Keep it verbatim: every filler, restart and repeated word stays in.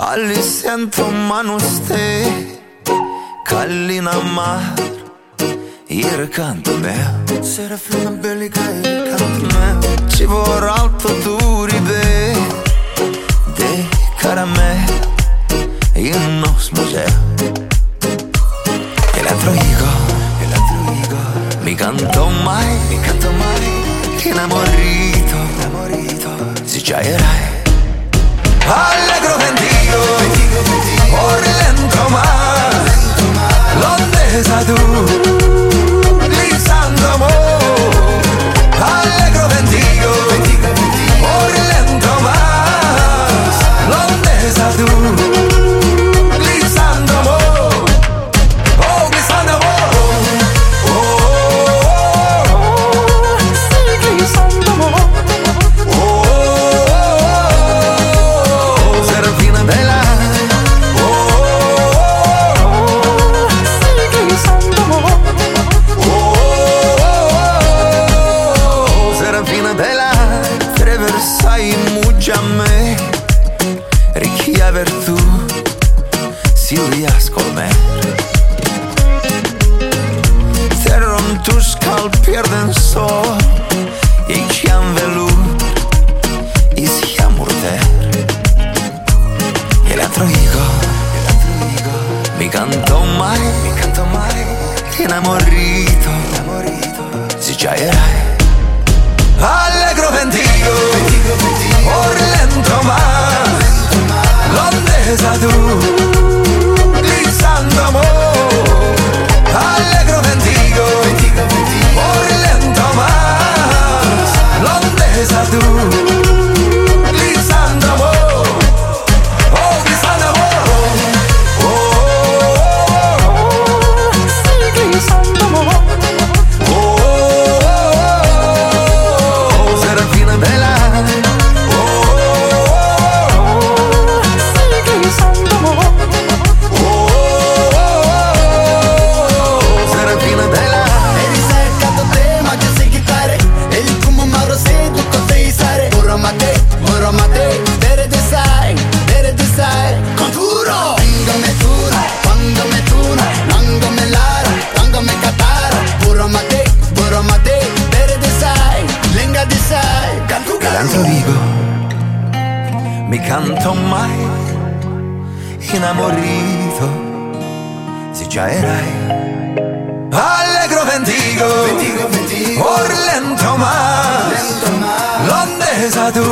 Ali siento manu ste Kallina mar Il canto meo Serafina bellica il canto meo Ci vorrà alto duribe De caramel In nos museo E l'altro higo E l'altro higo Mi canto mai Mi canto mai Inamorito Inamorito Si già erai Allegro ventigo, por lento mar, l'ondesa tu, lisando amor. Allegro ventigo, por lento mar, l'ondesa tu, lisando amor. Oh, lisando amor. Oh, oh, oh, sí, lisando amor. Vertu Silvia Scolmer Terron tu skal pierden så Jeg kjem velur Is jamurter El altro higo Mi canto mai Mi canto mai Inamorito Si già erai Allegro ventigo Por lento mar L'ondesa tu, lisando amor. Allegro ventigo, por lento más. L'ondesa tu, lisando amor. Oh, lisando amor. Oh, oh, oh, oh. Sí, lisando amor. Oh, oh, oh, oh. Serafina bella. Mi canto mai Inamorito Si già erai Allegro ventigo Por lento más L'ondesa tu